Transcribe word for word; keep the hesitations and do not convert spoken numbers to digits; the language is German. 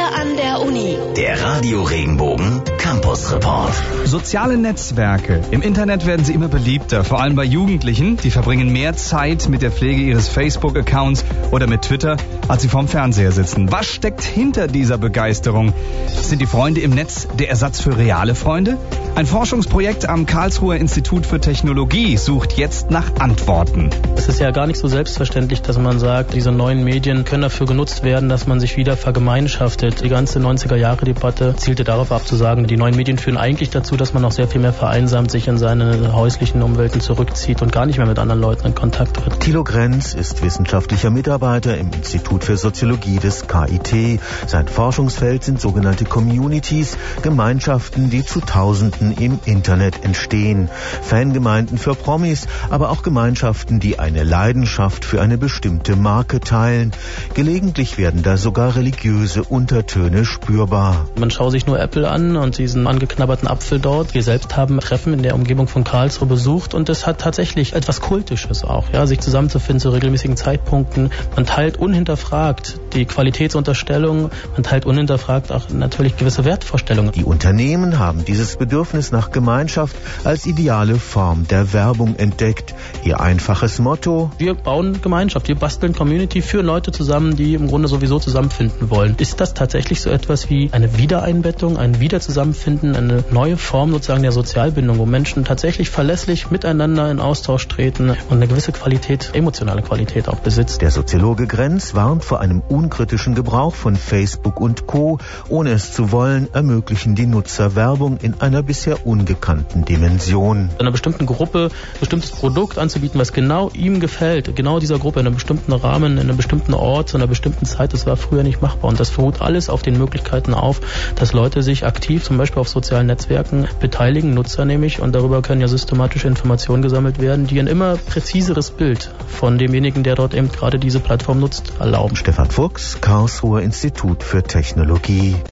an der Uni. Der Radio Regenbogen Campus Report. Soziale Netzwerke. Im Internet werden sie immer beliebter, vor allem bei Jugendlichen. Die verbringen mehr Zeit mit der Pflege ihres Facebook-Accounts oder mit Twitter, als sie vorm Fernseher sitzen. Was steckt hinter dieser Begeisterung? Sind die Freunde im Netz der Ersatz für reale Freunde? Ein Forschungsprojekt am Karlsruher Institut für Technologie sucht jetzt nach Antworten. Es ist ja gar nicht so selbstverständlich, dass man sagt, diese neuen Medien können dafür genutzt werden, dass man sich wieder vergemeinschaftet. Die ganze neunziger-Jahre-Debatte zielte darauf ab zu sagen, die neuen Medien führen eigentlich dazu, dass man noch sehr viel mehr vereinsamt, sich in seine häuslichen Umwelten zurückzieht und gar nicht mehr mit anderen Leuten in Kontakt tritt. Thilo Grenz ist wissenschaftlicher Mitarbeiter im Institut für Soziologie des K I T. Sein Forschungsfeld sind sogenannte Communities, Gemeinschaften, die zu Tausenden im Internet entstehen. Fangemeinden für Promis, aber auch Gemeinschaften, die eine Leidenschaft für eine bestimmte Marke teilen. Gelegentlich werden da sogar religiöse Untertöne spürbar. Man schaut sich nur Apple an und diesen angeknabberten Apfel dort. Wir selbst haben Treffen in der Umgebung von Karlsruhe besucht und es hat tatsächlich etwas Kultisches auch, ja, sich zusammenzufinden zu regelmäßigen Zeitpunkten. Man teilt unhinterfragt die Qualitätsunterstellung, man teilt unhinterfragt auch natürlich gewisse Wertvorstellungen. Die Unternehmen haben dieses Bedürfnis nach Gemeinschaft als ideale Form der Werbung entdeckt. Ihr einfaches Motto: Wir bauen Gemeinschaft, wir basteln Community für Leute zusammen, die im Grunde sowieso zusammenfinden wollen. Ist das tatsächlich so etwas wie eine Wiedereinbettung, ein Wiederzusammenfinden, eine neue Form sozusagen der Sozialbindung, wo Menschen tatsächlich verlässlich miteinander in Austausch treten und eine gewisse Qualität, emotionale Qualität auch besitzt? Der Soziologe Grenz warnt vor einem unkritischen Gebrauch von Facebook und Co. Ohne es zu wollen, ermöglichen die Nutzer Werbung in einer bisher ungekannten Dimension. Einer bestimmten Gruppe ein bestimmtes Produkt anzubieten, was genau ihm gefällt, genau dieser Gruppe in einem bestimmten Rahmen, in einem bestimmten Ort, zu einer bestimmten Zeit, das war früher nicht machbar. Und das beruht alles auf den Möglichkeiten auf, dass Leute sich aktiv zum Beispiel auf sozialen Netzwerken beteiligen, Nutzer nämlich, und darüber können ja systematische Informationen gesammelt werden, die ein immer präziseres Bild von demjenigen, der dort eben gerade diese Plattform nutzt, erlauben. Stefan Fuchs, Karlsruher Institut für Technologie.